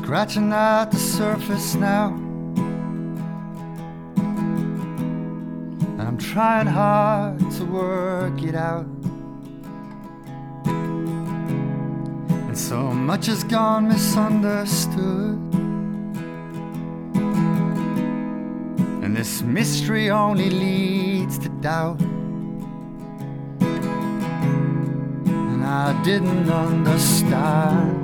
scratching at the surface now, and I'm trying hard to work it out. And so much has gone misunderstood, and this mystery only leads to doubt. And I didn't understand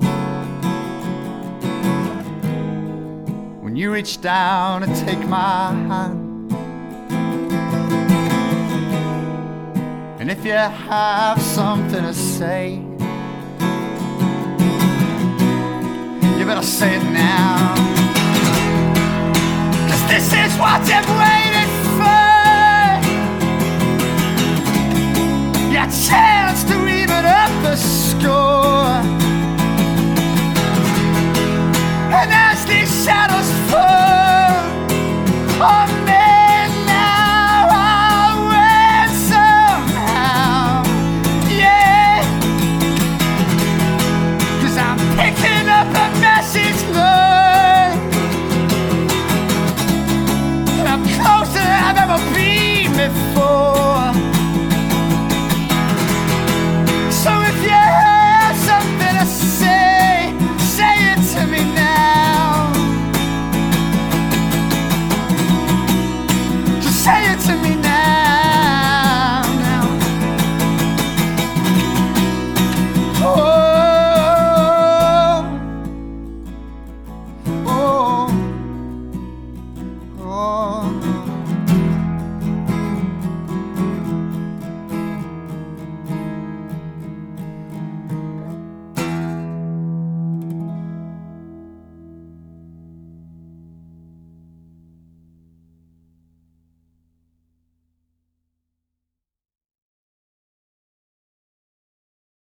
when you reached down to take my hand. And if you have something to say, you better say it now, 'cause this is what it brings.